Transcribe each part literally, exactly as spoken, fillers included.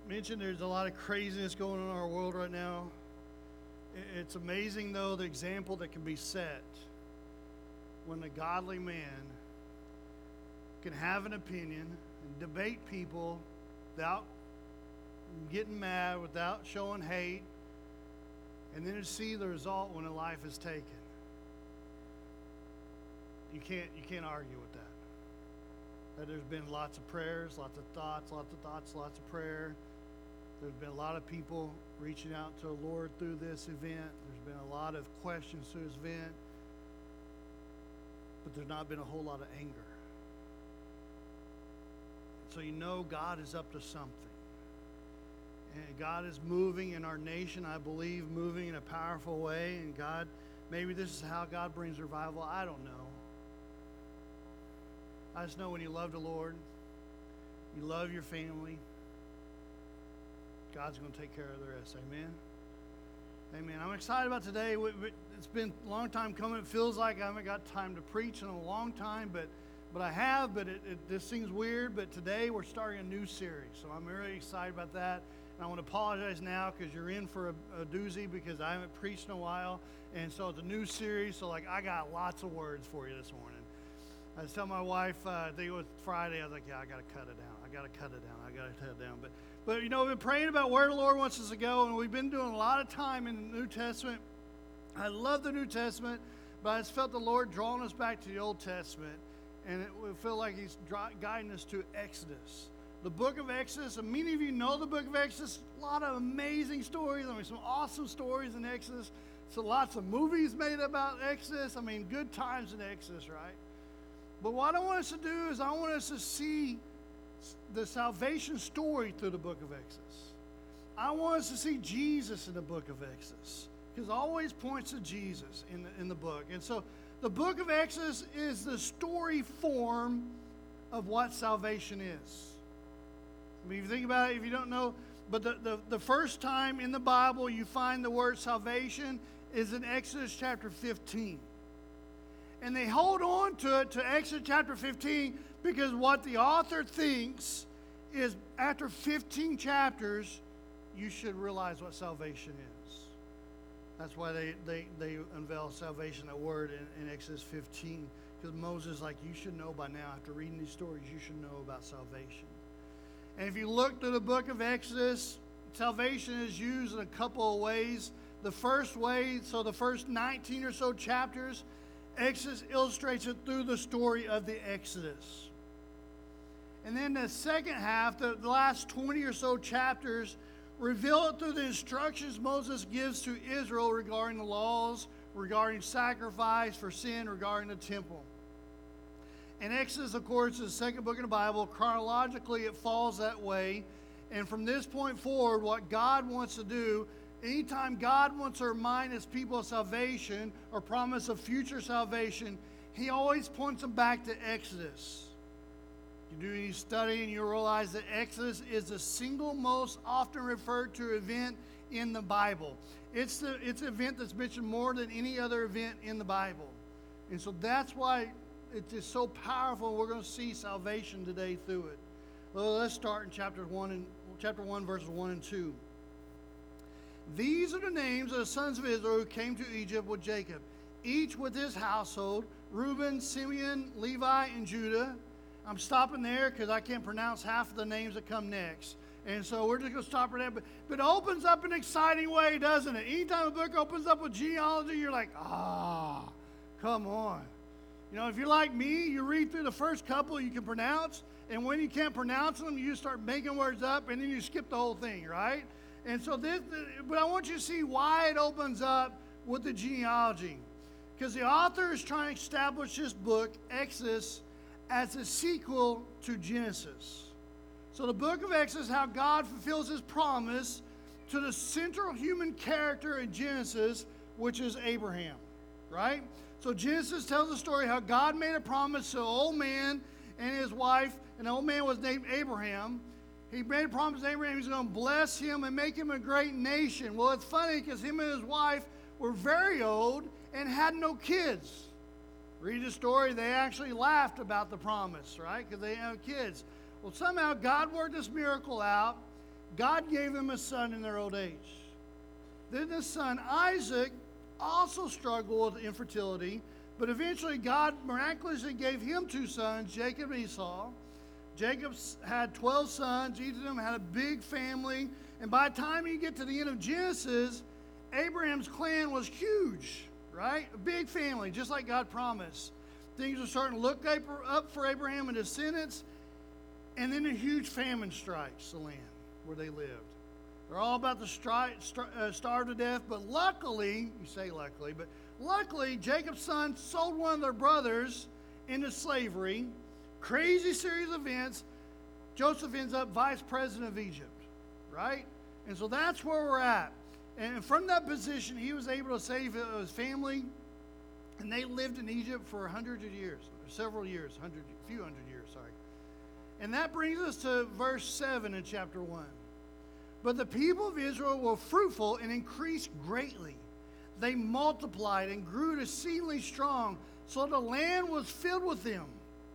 mentioned, there's a lot of craziness going on in our world right now. It's amazing, though, the example that can be set when a godly man can have an opinion and debate people without getting mad, without showing hate, and then to see the result when a life is taken. You can't you can't argue with that. That there's been lots of prayers, lots of thoughts, lots of thoughts, lots of prayer. There's been a lot of people reaching out to the Lord through this event. There's been a lot of questions through this event. But there's not been a whole lot of anger. So you know God is up to something. And God is moving in our nation, I believe, moving in a powerful way. And God, maybe this is how God brings revival. I don't know. I just know when you love the Lord, you love your family, God's going to take care of the rest. Amen? Amen. I'm excited about today. It's been a long time coming. It feels like I haven't got time to preach in a long time, but but I have, but it, it, this seems weird. But today we're starting a new series, so I'm really excited about that. And I want to apologize now because you're in for a, a doozy because I haven't preached in a while. And so it's a new series, so like I got lots of words for you this morning. I was telling my wife, uh, I think it was Friday, I was like, yeah, I got to cut it down. I got to cut it down. I got to cut it down. But, but, you know, we've been praying about where the Lord wants us to go, and we've been doing a lot of time in the New Testament. I love the New Testament, but I just felt the Lord drawing us back to the Old Testament, and it would feel like He's guiding us to Exodus. The book of Exodus, and many of you know the book of Exodus, a lot of amazing stories. I mean, some awesome stories in Exodus. So lots of movies made about Exodus. I mean, good times in Exodus, right? But what I want us to do is I want us to see the salvation story through the book of Exodus. I want us to see Jesus in the book of Exodus because it always points to Jesus in the, in the book. And so the book of Exodus is the story form of what salvation is. I mean, if you think about it, if you don't know, but the, the, the first time in the Bible you find the word salvation is in Exodus chapter fifteen. And they hold on to it to Exodus chapter fifteen because what the author thinks is after fifteen chapters, you should realize what salvation is. That's why they, they, they unveil salvation, that word in, in Exodus fifteen. Because Moses is like, you should know by now, after reading these stories, you should know about salvation. And if you look through the book of Exodus, salvation is used in a couple of ways. The first way, so the first nineteen or so chapters, Exodus illustrates it through the story of the Exodus. And then the second half, the, the last twenty or so chapters, reveal it through the instructions Moses gives to Israel regarding the laws, regarding sacrifice for sin, regarding the temple. And Exodus, of course, is the second book in the Bible. Chronologically, it falls that way. And from this point forward, what God wants to do, anytime God wants to remind His people of salvation or promise of future salvation, He always points them back to Exodus. You do any study and you realize that Exodus is the single most often referred to event in the Bible. It's the it's an event that's mentioned more than any other event in the Bible. And so that's why it is so powerful. We're going to see salvation today through it. Well, let's start in chapter one and chapter one, verses one and two. These are the names of the sons of Israel who came to Egypt with Jacob, each with his household: Reuben, Simeon, Levi, and Judah. I'm stopping there because I can't pronounce half of the names that come next. And so we're just going to stop right there. But, but it opens up in an exciting way, doesn't it? Anytime a book opens up with genealogy, you're like, ah, come on. You know, if you're like me, you read through the first couple you can pronounce, and when you can't pronounce them, you start making words up, and then you skip the whole thing, right? And so this, but I want you to see why it opens up with the genealogy. Because the author is trying to establish this book, Exodus, as a sequel to Genesis. So the book of Exodus, how God fulfills His promise to the central human character in Genesis, which is Abraham, right? So Genesis tells the story how God made a promise to an old man and his wife, and the old man was named Abraham. He made a promise to Abraham He's going to bless him and make him a great nation. Well, it's funny because him and his wife were very old and had no kids. Read the story, they actually laughed about the promise, right? Because they didn't have kids. Well, somehow God worked this miracle out. God gave them a son in their old age. Then the son Isaac also struggled with infertility, but eventually God miraculously gave him two sons, Jacob and Esau. Jacob had twelve sons. Each of them had a big family. And by the time you get to the end of Genesis, Abraham's clan was huge, right? A big family, just like God promised. Things are starting to look up for Abraham and his descendants. And then a huge famine strikes the land where they lived. They're all about to stri- star- uh, starve to death. But luckily, you say luckily, but luckily, Jacob's son sold one of their brothers into slavery. Crazy series of events. Joseph ends up vice president of Egypt, right? And so that's where we're at. And from that position, he was able to save his family. And they lived in Egypt for hundreds of years, or several years, hundred, a few hundred years, sorry. And that brings us to verse seven in chapter one. But the people of Israel were fruitful and increased greatly. They multiplied and grew exceedingly strong, so the land was filled with them.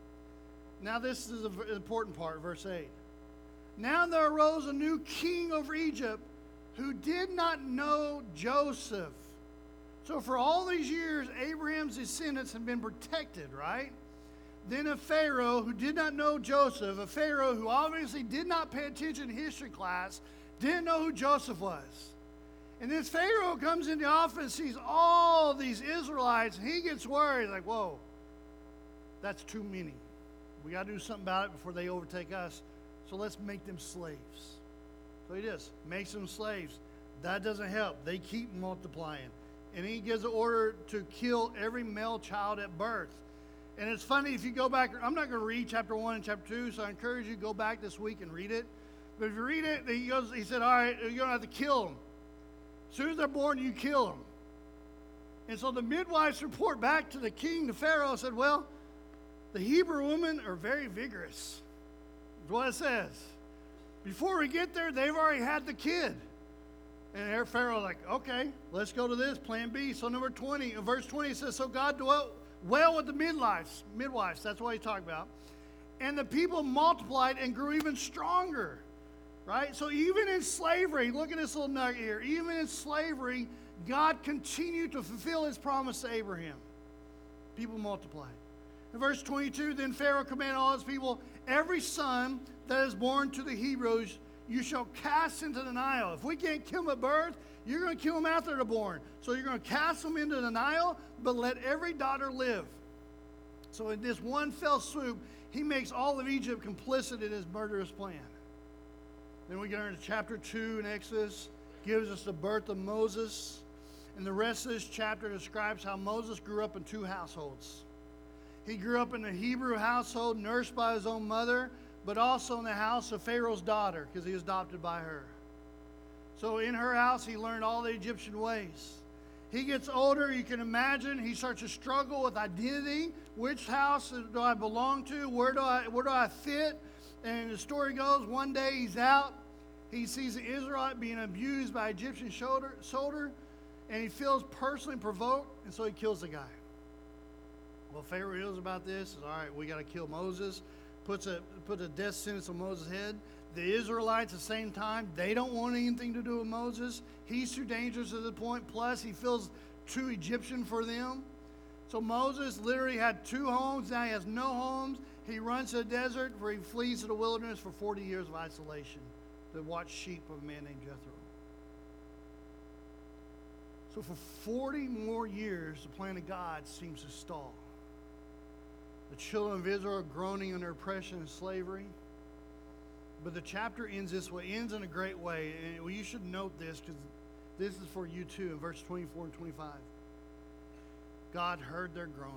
Now this is an important part, verse eight. Now there arose a new king over Egypt who did not know Joseph. So for all these years, Abraham's descendants have been protected, right? Then a Pharaoh who did not know Joseph, a Pharaoh who obviously did not pay attention in history class, didn't know who Joseph was. And this Pharaoh comes into office, sees all these Israelites, and he gets worried, like, whoa, that's too many. We got to do something about it before they overtake us. So let's make them slaves. So he does, makes them slaves. That doesn't help. They keep multiplying. And he gives an order to kill every male child at birth. And it's funny, if you go back, I'm not going to read chapter one and chapter two, so I encourage you to go back this week and read it. But if you read it, he goes, he said, all right, you're going to have to kill them. As soon as they're born, you kill them. And so the midwives report back to the king, the Pharaoh, said, well, the Hebrew women are very vigorous. That's what it says. Before we get there, they've already had the kid. And Pharaoh's like, okay, let's go to this, plan B. So number twenty, in verse twenty, it says, so God dwelt well with the midwives. Midwives, that's what he's talking about. And the people multiplied and grew even stronger, right? So even in slavery, look at this little nugget here. Even in slavery, God continued to fulfill his promise to Abraham. People multiplied. In verse twenty-two, then Pharaoh commanded all his people, every son that is born to the Hebrews, you shall cast into the Nile. If we can't kill them at birth, you're going to kill them after they're born. So you're going to cast them into the Nile, but let every daughter live. So in this one fell swoop, he makes all of Egypt complicit in his murderous plan. Then we get into chapter two in Exodus, gives us the birth of Moses. And the rest of this chapter describes how Moses grew up in two households. He grew up in the Hebrew household, nursed by his own mother, but also in the house of Pharaoh's daughter, because he was adopted by her. So in her house, he learned all the Egyptian ways. He gets older, you can imagine, he starts to struggle with identity. Which house do I belong to? Where do I, where do I fit? And the story goes, one day he's out. He sees an Israelite being abused by an Egyptian soldier, soldier, and he feels personally provoked, and so he kills the guy. Well, Pharaoh hears about this, says, all right, we got to kill Moses. Puts a, put a death sentence on Moses' head. The Israelites, at the same time, they don't want anything to do with Moses. He's too dangerous at the point. Plus, he feels too Egyptian for them. So Moses literally had two homes. Now he has no homes. He runs to the desert where he flees to the wilderness for forty years of isolation to watch sheep of a man named Jethro. So for forty more years, the plan of God seems to stall. The children of Israel are groaning under oppression and slavery. But the chapter ends this way, ends in a great way. And well, you should note this because this is for you too in verse twenty-four and twenty-five. God heard their groaning.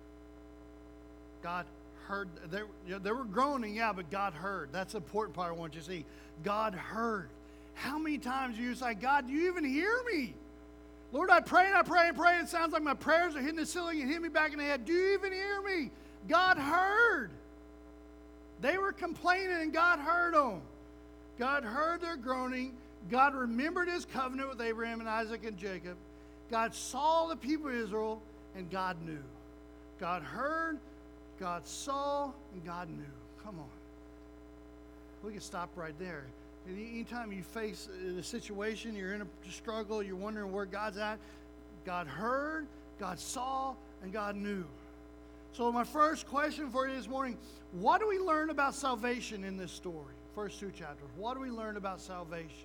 God heard, they, they were groaning, yeah, but God heard. That's the important part I want you to see. God heard. How many times do you say, God, do you even hear me? Lord, I pray and I pray and pray. And it sounds like my prayers are hitting the ceiling and hitting me back in the head. Do you even hear me? God heard. They were complaining and God heard them. God heard their groaning. God remembered his covenant with Abraham and Isaac and Jacob. God saw the people of Israel and God knew. God heard, God saw, and God knew. Come on. We can stop right there. And anytime you face a situation, you're in a struggle, you're wondering where God's at, God heard, God saw, and God knew. So my first question for you this morning, what do we learn about salvation in this story? First two chapters. What do we learn about salvation?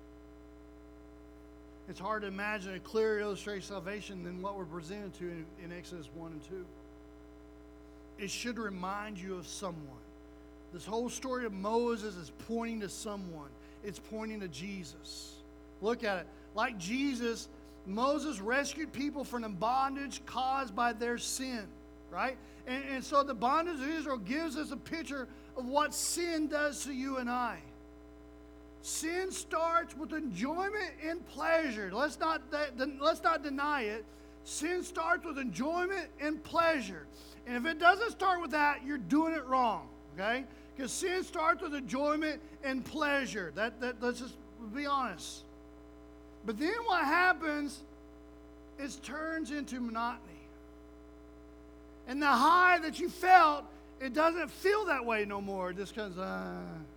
It's hard to imagine a clearer illustration of salvation than what we're presented to in, in Exodus one and two. It should remind you of someone. This whole story of Moses is pointing to someone. It's pointing to Jesus. Look at it. Like Jesus, Moses rescued people from the bondage caused by their sin, right? And, and so the bondage of Israel gives us a picture of what sin does to you and I. Sin starts with enjoyment and pleasure. Let's not, let's not deny it. Sin starts with enjoyment and pleasure. And if it doesn't start with that, you're doing it wrong, okay? Because sin starts with enjoyment and pleasure. That, that, let's just be honest. But then what happens is turns into monotony. And the high that you felt, it doesn't feel that way no more. It just goes, uh...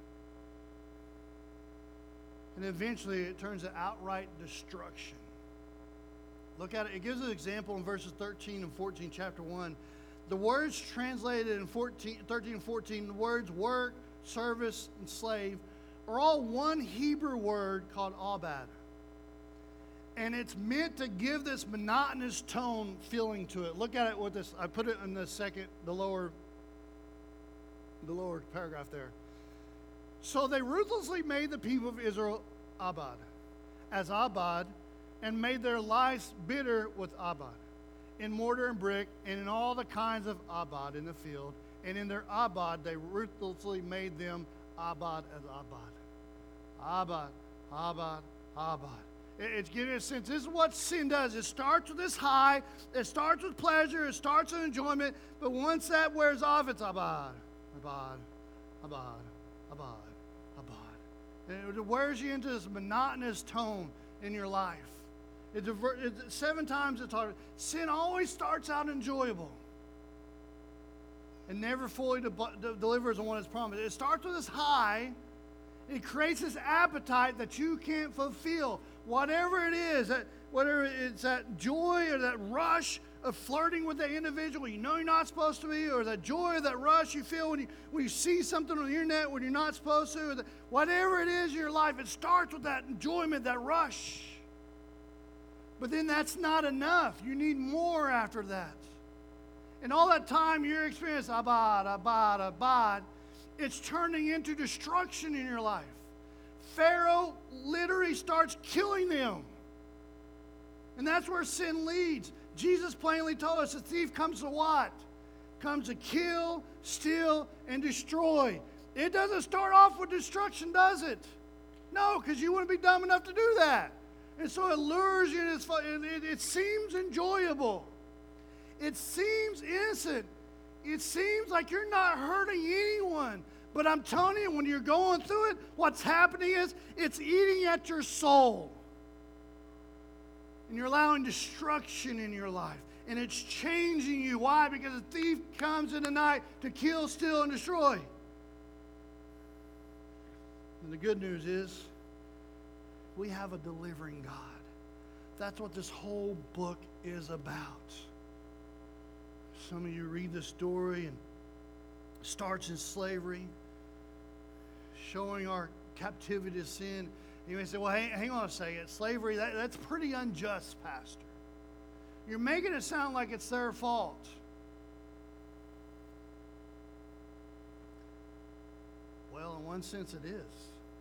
And eventually it turns to outright destruction. Look at it. It gives an example in verses thirteen and fourteen, chapter one. The words translated in fourteen, thirteen and fourteen, the words work, service, and slave, are all one Hebrew word called abad. And it's meant to give this monotonous tone feeling to it. Look at it with this. I put it in the second, the lower, the lower paragraph there. So they ruthlessly made the people of Israel abad, as abad, and made their lives bitter with abad, in mortar and brick, and in all the kinds of abad in the field. And in their abad, they ruthlessly made them abad as abad. Abad, abad, abad. It's giving a sense, this is what sin does. It starts with this high, it starts with pleasure, it starts with enjoyment, but once that wears off, it's abad, abad, abad, abad. And it wears you into this monotonous tone in your life. It, it, seven times it's hard. Sin always starts out enjoyable and never fully de- de- delivers on what is promised. It starts with this high. It creates this appetite that you can't fulfill. Whatever it is, that, whether it's that joy or that rush of flirting with that individual you know you're not supposed to be, or that joy or that rush you feel when you, when you see something on the internet when you're not supposed to, or that, whatever it is in your life, it starts with that enjoyment, that rush. But then that's not enough. You need more after that. And all that time you're experiencing abad, abad, abad, it's turning into destruction in your life. Pharaoh literally starts killing them. And that's where sin leads. Jesus plainly told us the thief comes to what? Comes to kill, steal, and destroy. It doesn't start off with destruction, does it? No, because you wouldn't be dumb enough to do that. And so it lures you, and it's, it, it seems enjoyable. It seems innocent. It seems like you're not hurting anyone. But I'm telling you, when you're going through it, what's happening is it's eating at your soul. And you're allowing destruction in your life. And it's changing you. Why? Because the thief comes in the night to kill, steal, and destroy. And the good news is, we have a delivering God. That's what this whole book is about. Some of you read the story and it starts in slavery, showing our captivity to sin. You may say, well, hang, hang on a second. Slavery, that, that's pretty unjust, Pastor. You're making it sound like it's their fault. Well, in one sense it is.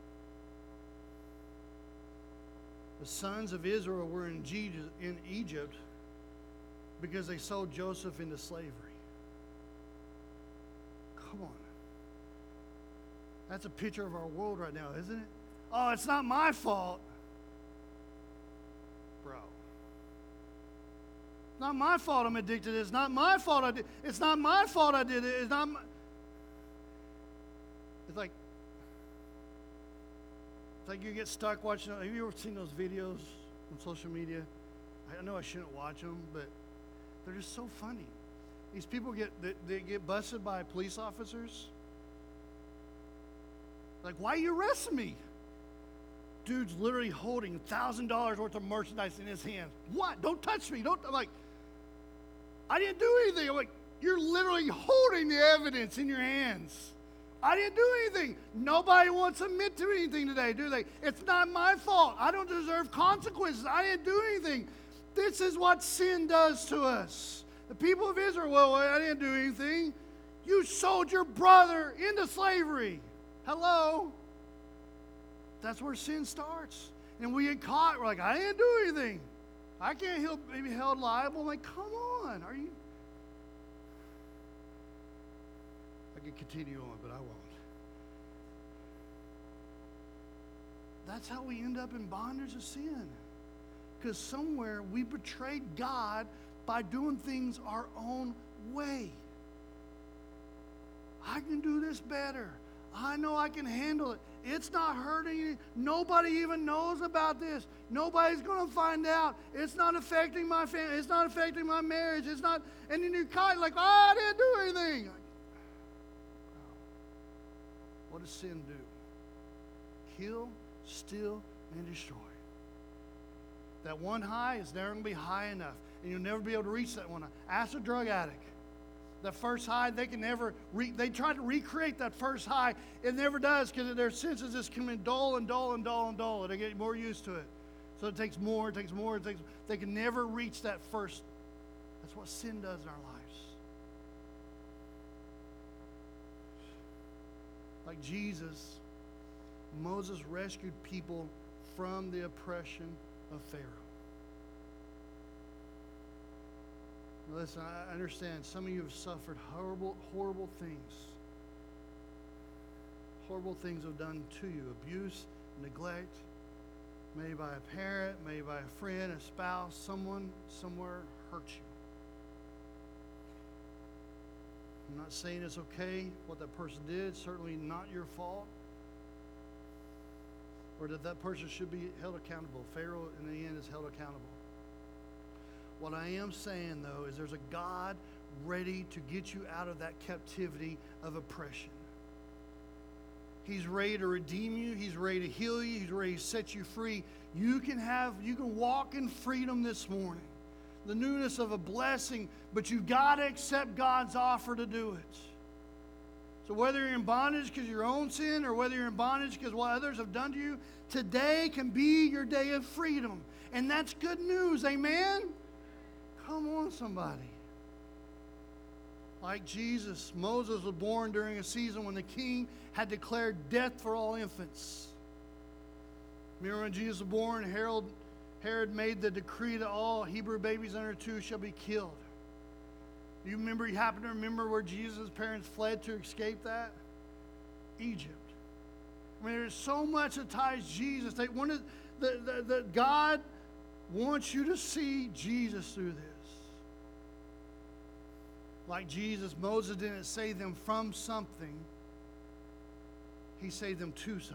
The sons of Israel were in Egypt because they sold Joseph into slavery. Come on. That's a picture of our world right now, isn't it? Oh, it's not my fault. Bro. It's not my fault I'm addicted. It's not my fault I did. It's not my fault I did it. It's not my... It's like It's like you get stuck watching. Have you ever seen those videos on social media? I know I shouldn't watch them, but they're just so funny. These people get they, they get busted by police officers. Like, why are you arresting me? dude's literally holding one thousand dollars worth of merchandise in his hand. What? Don't touch me. Don't, I'm like, I didn't do anything. I'm like, you're literally holding the evidence in your hands. I didn't do anything. Nobody wants to admit to anything today, do they? It's not my fault. I don't deserve consequences. I didn't do anything. This is what sin does to us. The people of Israel, well, I didn't do anything. You sold your brother into slavery. Hello? That's where sin starts. And we get caught. We're like, I didn't do anything. I can't be held liable. I'm like, come on. Are you? I could continue on, but I won't. That's how we end up in bondage of sin. Because somewhere we betrayed God by doing things our own way. I can do this better. I know I can handle it. It's not hurting you. Nobody even knows about this. Nobody's going to find out. It's not affecting my family. It's not affecting my marriage. It's not. And then you're kind of like, oh, I didn't do anything. What does sin do? Kill, steal, and destroy. That one high is never going to be high enough. And you'll never be able to reach that one. Ask a drug addict. That first high, they can never, re, they try to recreate that first high. It never does because their senses just come in dull and dull and dull and dull. And they get more used to it. So it takes more, it takes more, it takes, they can never reach that first. That's what sin does in our lives. Like Jesus, Moses rescued people from the oppression of Pharaoh. Now listen, I understand some of you have suffered horrible, horrible things. Horrible things have done to you. Abuse, neglect, maybe by a parent, maybe by a friend, a spouse, someone somewhere hurt you. I'm not saying it's okay what that person did. Certainly not your fault. Or that that person should be held accountable. Pharaoh, in the end, is held accountable. What I am saying, though, is there's a God ready to get you out of that captivity of oppression. He's ready to redeem you. He's ready to heal you. He's ready to set you free. You can have, you can walk in freedom this morning. The newness of a blessing, but you've got to accept God's offer to do it. So whether you're in bondage because of your own sin or whether you're in bondage because what others have done to you, today can be your day of freedom. And that's good news, amen? Come on, somebody. Like Jesus, Moses was born during a season when the king had declared death for all infants. Remember when Jesus was born, Herod, Herod made the decree that all Hebrew babies under two shall be killed. Do you remember, you happen to remember where Jesus' parents fled to escape that? Egypt. I mean, there's so much that ties Jesus. They wanted, the, the, the, God wants you to see Jesus through this. Like Jesus, Moses didn't save them from something. He saved them to something.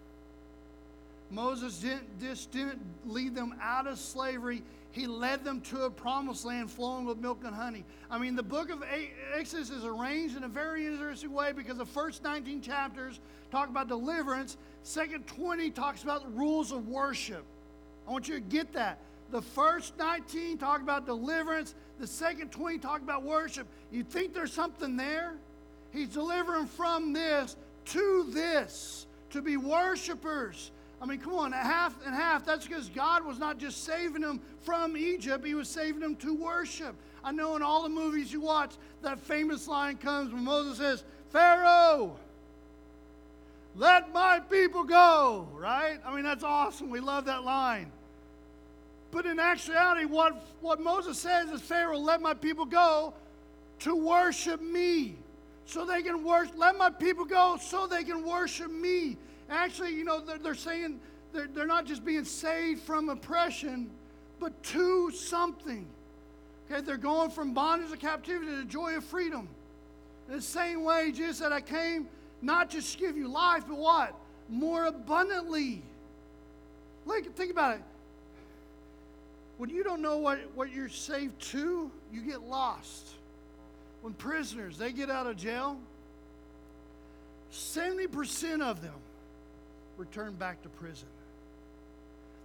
Moses didn't, just didn't lead them out of slavery. He led them to a promised land flowing with milk and honey. I mean, the book of Exodus is arranged in a very interesting way because the first nineteen chapters talk about deliverance. Second twenty talks about the rules of worship. I want you to get that. The first nineteen talk about deliverance. The second twenty talk about worship. You think there's something there? He's delivering from this to this, to be worshipers. I mean, come on, half and half. That's because God was not just saving them from Egypt. He was saving them to worship. I know in all the movies you watch, that famous line comes when Moses says, Pharaoh, let my people go, right? I mean, that's awesome. We love that line. But in actuality, what, what Moses says is, Pharaoh, let my people go to worship me. So they can worship, let my people go so they can worship me. Actually, you know, they're, they're saying they're, they're not just being saved from oppression, but to something. Okay, they're going from bondage to captivity to the joy of freedom. In the same way, Jesus said, I came not just to give you life, but what? More abundantly. Like, think about it. When you don't know what, what you're saved to, you get lost. When prisoners, they get out of jail, seventy percent of them return back to prison.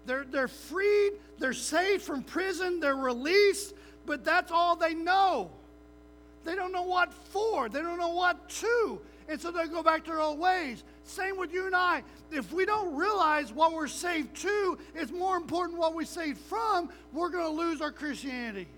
They're, they're freed, they're saved from prison, they're released, but that's all they know. They don't know what for, they don't know what to, and so they go back to their old ways. Same with you and I. If we don't realize what we're saved to is more important what we're saved from, we're going to lose our Christianity.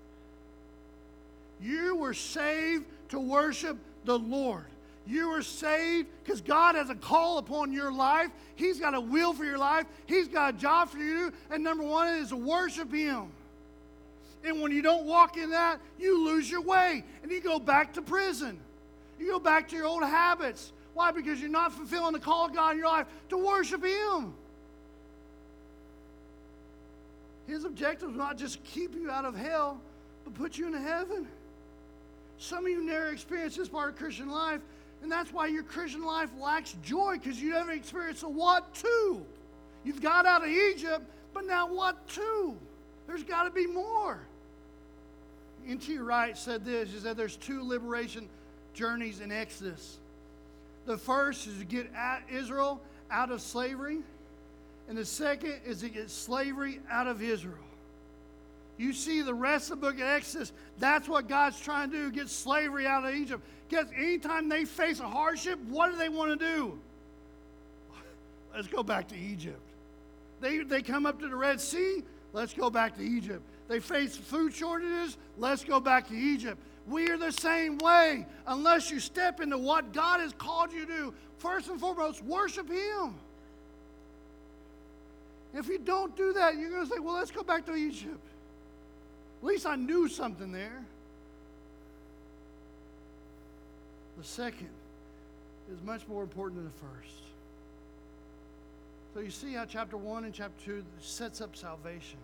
You were saved to worship the Lord. You were saved because God has a call upon your life. He's got a will for your life. He's got a job for you. And number one is to worship Him. And when you don't walk in that, you lose your way. And you go back to prison. You go back to your old habits. Why? Because you're not fulfilling the call of God in your life to worship Him. His objective is not just keep you out of hell, but put you into heaven. Some of you never experienced this part of Christian life, and that's why your Christian life lacks joy, because you never experienced a what to. You've got out of Egypt, but now what to? There's got to be more. N T Wright said this. He said there's two liberation journeys in Exodus. The first is to get Israel out of slavery, and the second is to get slavery out of Israel. You see the rest of the book of Exodus, that's what God's trying to do, get slavery out of Egypt. Because anytime they face a hardship, what do they want to do? Let's go back to Egypt. They, they come up to the Red Sea, let's go back to Egypt. They face food shortages, let's go back to Egypt. We are the same way. Unless you step into what God has called you to do, first and foremost, worship Him. If you don't do that, you're going to say, well, let's go back to Egypt. At least I knew something there. The second is much more important than the first. So you see how chapter one and chapter two sets up salvation.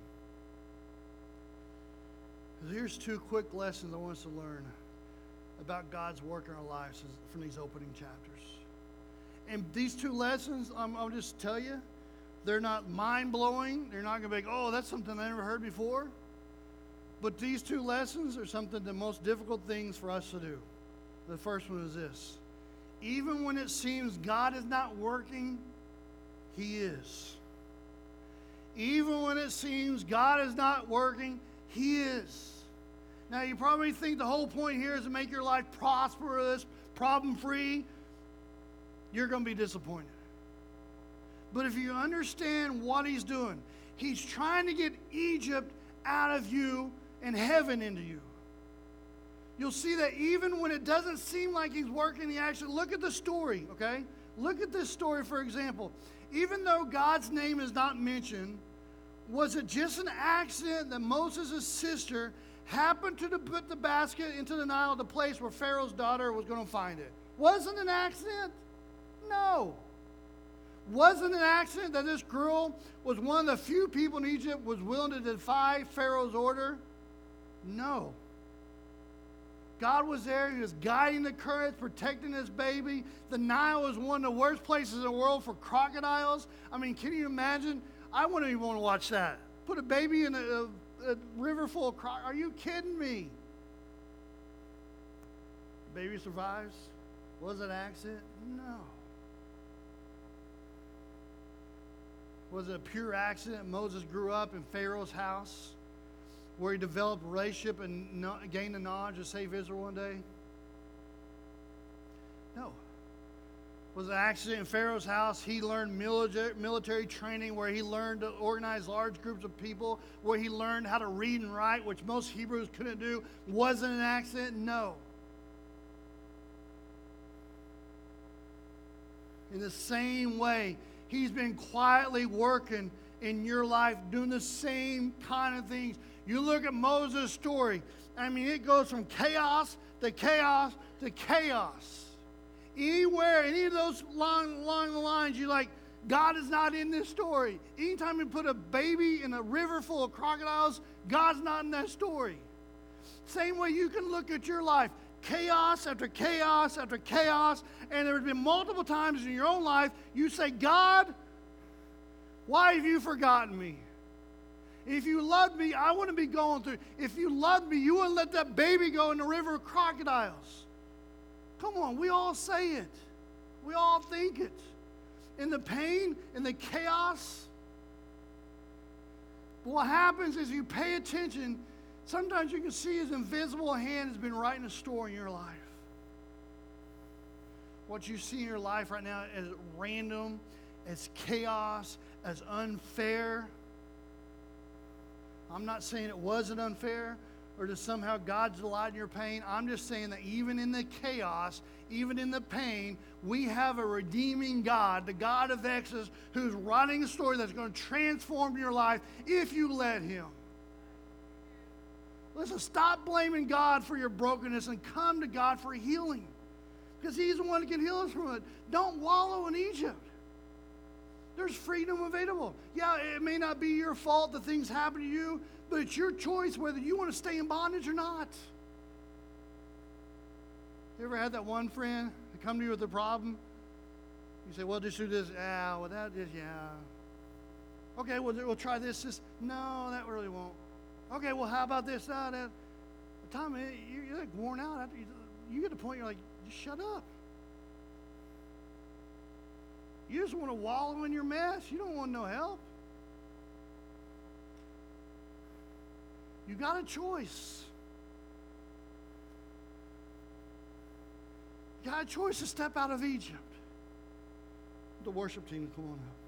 Here's two quick lessons I want us to learn about God's work in our lives from these opening chapters. And these two lessons, um, I'll just tell you, they're not mind-blowing. They're not going to be like, oh, that's something I never heard before. But these two lessons are something of the most difficult things for us to do. The first one is this. Even when it seems God is not working, He is. Even when it seems God is not working, He is. Now, you probably think the whole point here is to make your life prosperous, problem-free. You're going to be disappointed. But if you understand what He's doing, He's trying to get Egypt out of you and heaven into you. You'll see that even when it doesn't seem like He's working, He actually, look at the story, okay? Look at this story, for example. Even though God's name is not mentioned, was it just an accident that Moses' sister happened to put the basket into the Nile, the place where Pharaoh's daughter was going to find it? Wasn't an accident? No. Wasn't an accident that this girl was one of the few people in Egypt was willing to defy Pharaoh's order? No. God was there. He was guiding the currents, protecting his baby. The Nile was one of the worst places in the world for crocodiles. I mean, can you imagine? I wouldn't even want to watch that. Put a baby in a, a, a river full of crocodiles. Are you kidding me? Baby survives. Was it an accident? No. Was it a pure accident? Moses grew up in Pharaoh's house, where he developed a relationship and gained the knowledge to save Israel one day? No. Was it an accident in Pharaoh's house? He learned military, military training, where he learned to organize large groups of people, where he learned how to read and write, which most Hebrews couldn't do. Was it an accident? No. In the same way, He's been quietly working in your life, doing the same kind of things. You look at Moses' story. I mean, it goes from chaos to chaos to chaos. Anywhere, any of those along, along the lines, you're like, God is not in this story. Anytime you put a baby in a river full of crocodiles, God's not in that story. Same way you can look at your life. Chaos after chaos after chaos. And there have been multiple times in your own life you say, God, why have you forgotten me? If you loved me, I wouldn't be going through. If you loved me, you wouldn't let that baby go in the river of crocodiles. Come on, we all say it. We all think it. In the pain, in the chaos, But what happens is you pay attention, sometimes you can see his invisible hand has been writing a story in your life. What you see in your life right now is random, as chaos, as unfair. I'm not saying it wasn't unfair or that somehow God's delighted in your pain. I'm just saying that even in the chaos, even in the pain, we have a redeeming God, the God of Exodus, who's writing a story that's going to transform your life if you let him. Listen, stop blaming God for your brokenness and come to God for healing, because he's the one that can heal us from it. Don't wallow in Egypt. There's freedom available. Yeah, it may not be your fault that things happen to you, but it's your choice whether you want to stay in bondage or not. You ever had that one friend that come to you with a problem? You say, well, just do this. Yeah, well, that is, yeah. Okay, well, we'll try this. this. No, that really won't. Okay, well, how about this? Uh, that. Tom, you're, you're like worn out. After you, you get to the point you're like, just shut up. You just want to wallow in your mess. You don't want no help. You got a choice. You got a choice to step out of Egypt. The worship team, come on up.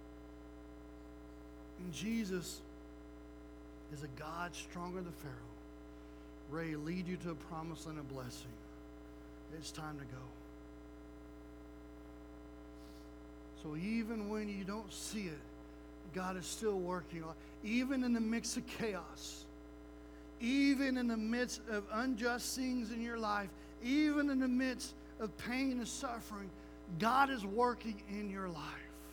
And Jesus is a God stronger than Pharaoh, ready to lead you to a promised land of blessing. It's time to go. So even when you don't see it, God is still working on it. Even in the midst of chaos, even in the midst of unjust things in your life, even in the midst of pain and suffering, God is working in your life.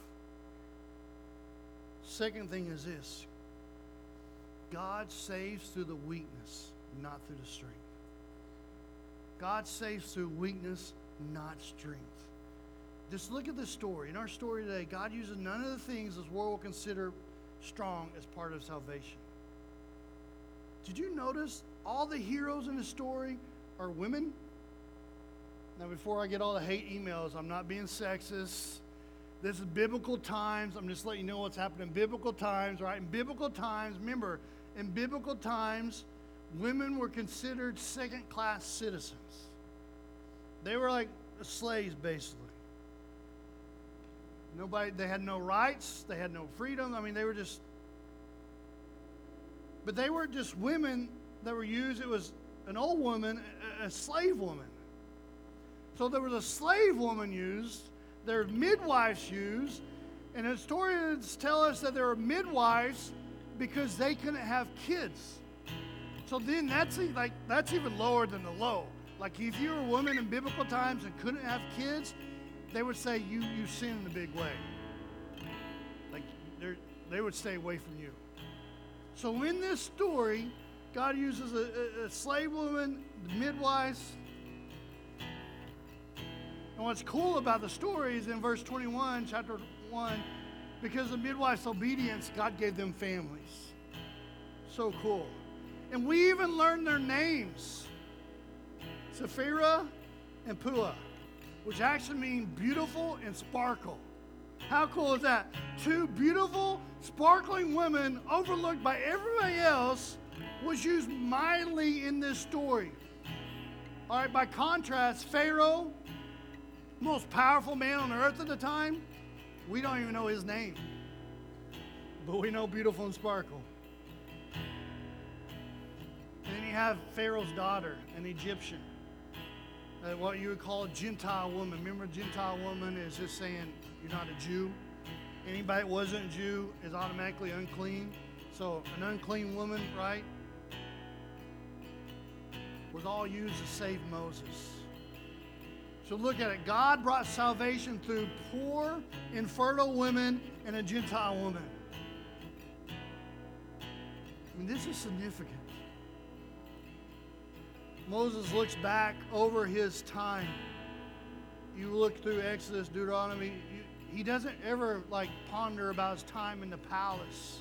Second thing is this: God saves through the weakness, not through the strength. God saves through weakness, not strength. Just look at this story. In our story today, God uses none of the things this world will consider strong as part of salvation. Did you notice all the heroes in the story are women? Now, before I get all the hate emails, I'm not being sexist. This is biblical times. I'm just letting you know what's happening in biblical times, right? In biblical times, remember, in biblical times, women were considered second-class citizens. They were like slaves, basically. Nobody, they had no rights. They had no freedom. I mean, they were just, but they weren't just women that were used. It was an old woman, a, a slave woman. So there was a slave woman used. There were midwives used. And historians tell us that there were midwives because they couldn't have kids. So then that's like that's even lower than the low. Like if you were a woman in biblical times and couldn't have kids, they would say you you sin in a big way. Like they would stay away from you. So in this story, God uses a, a, a slave woman, midwives. And what's cool about the story is in verse twenty-one, chapter one, because of midwife's obedience, God gave them families. So cool. And we even learned their names. Sapphira and Puah, which actually mean beautiful and sparkle. How cool is that? Two beautiful, sparkling women overlooked by everybody else was used mightily in this story. All right, by contrast, Pharaoh, most powerful man on earth at the time, we don't even know his name. But we know beautiful and sparkle. And then you have Pharaoh's daughter, an Egyptian. Uh, what you would call a Gentile woman. Remember, a Gentile woman is just saying you're not a Jew. Anybody that wasn't a Jew is automatically unclean. So an unclean woman, right, was all used to save Moses. So look at it. God brought salvation through poor, infertile women and a Gentile woman. I mean, this is significant. Moses looks back over his time. You look through Exodus, Deuteronomy, you, he doesn't ever like ponder about his time in the palace.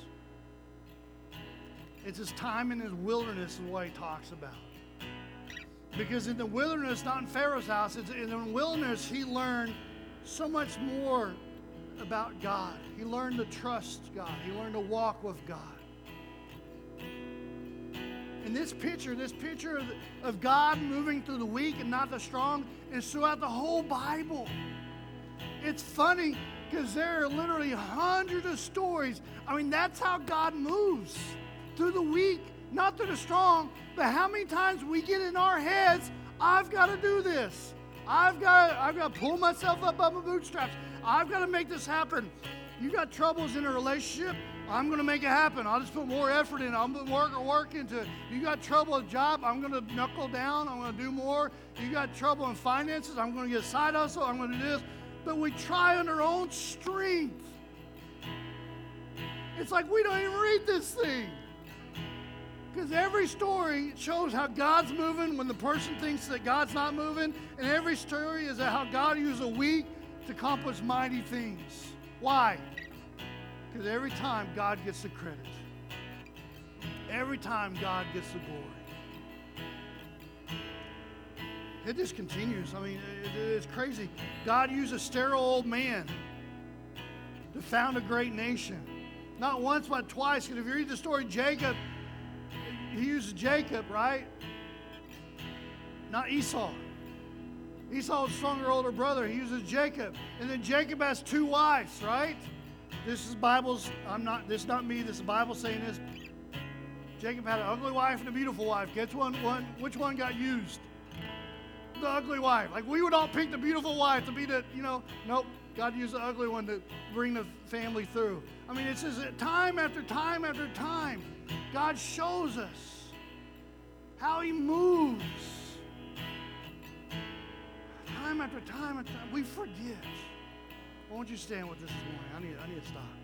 It's his time in his wilderness is what he talks about. Because in the wilderness, not in Pharaoh's house, it's in the wilderness he learned so much more about God. He learned to trust God. He learned to walk with God. And this picture, this picture of, of God moving through the weak and not the strong is throughout the whole Bible. It's funny because there are literally hundreds of stories. I mean, that's how God moves, through the weak, not through the strong. But how many times we get in our heads, I've got to do this. I've got, I've got to pull myself up by my bootstraps. I've got to make this happen. You got troubles in a relationship, I'm going to make it happen. I'll just put more effort in. I'm going to work or work into it. You got trouble with a job, I'm going to knuckle down. I'm going to do more. You got trouble in finances, I'm going to get a side hustle. I'm going to do this. But we try on our own strength. It's like we don't even read this thing. Because every story shows how God's moving when the person thinks that God's not moving. And every story is how God used a weak to accomplish mighty things. Why? Because every time God gets the credit. Every time God gets the glory. It just continues. I mean, it, it's crazy. God used a sterile old man to found a great nation. Not once, but twice. Because if you read the story of Jacob, he uses Jacob, right? Not Esau. Esau's stronger older brother. He uses Jacob. And then Jacob has two wives, right? This is Bible's, I'm not, this is not me, this is the Bible saying this. Jacob had an ugly wife and a beautiful wife. Guess one, one, which one got used? The ugly wife. Like we would all pick the beautiful wife to be the, you know, nope. God used the ugly one to bring the family through. I mean, it's just time after time after time. God shows us how he moves. Time after time after time. We forget. Why don't you stand with us this morning? I need, I need to stop.